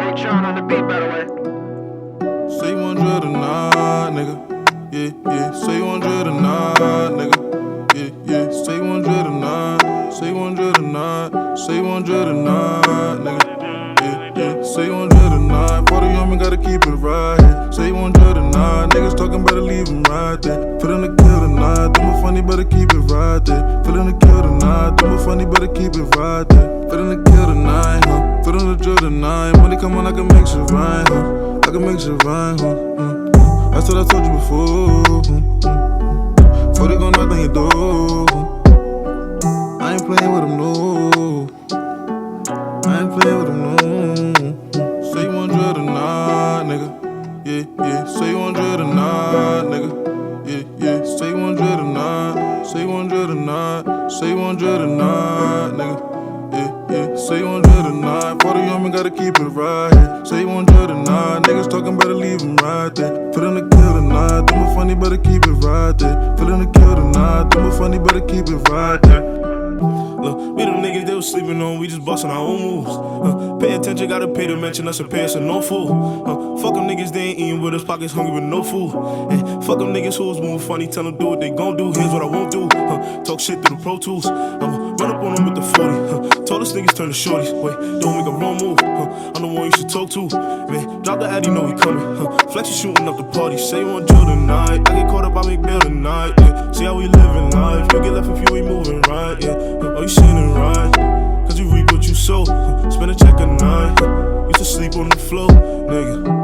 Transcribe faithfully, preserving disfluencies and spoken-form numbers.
Tron on the beat, by the way. Say one hundred or not, nigga. Yeah, yeah. Say one hundred or not, nigga. Yeah, yeah. Say one hundred or not. Say one hundred or not. Say one hundred or not, nigga. Yeah, yeah. Say one hundred or not. For the young, gotta keep it right here. Say one hundred or not. Niggas talking, better leave them right there. Feeling the kill tonight. Do me funny, better keep it right there. Feeling the kill tonight. Do me funny, better keep it right there. Feeling the kill tonight, huh? Feeling the drill tonight. Money come on, I can make shit right, huh? I can make shit right, huh? Mm. That's what I told you before. Mm. Before they gon' knock on your door. I ain't playing with them, no. I ain't playing with them, no. Say one hundred or not, nigga. Yeah, yeah. Say one hundred or not, nigga. Yeah, yeah. Say one hundred or not. Say one hundred or not. Say one hundred or not, nigga. Yeah, yeah. Say one hundred or not. For the young, gotta keep it right here. Say one hundred or not. Niggas talking, better leave them right there. Feeling the kill tonight. Do me funny, better keep it right there. Feeling the kill tonight. Do me funny, better keep it right there. Look, we them niggas they was sleeping on, we just bustin' our own moves. Uh, pay attention, gotta pay to mention us and pay us a no fool. Uh, fuck them niggas, they ain't eating with us, pockets hungry with no food. And fuck them niggas who was moving funny, tell them do what they gon' do. Here's what I won't do, uh, talk shit through the Pro Tools. I'ma run up on them with the forty. Uh, told us niggas turn to shorties. Wait, don't make a wrong move. Uh, I'm the one you should talk to. Man, drop the ad, you know we coming. Uh, Flex is shooting up the party. Say one drill tonight. I get caught up, I make bail tonight. Yeah. See how we living life. You get left if you ain't moving right. Yeah. Uh, oh, you sinning right? Cause you reap what you sow. Uh, spend a check a night. Uh, used to sleep on the floor, nigga.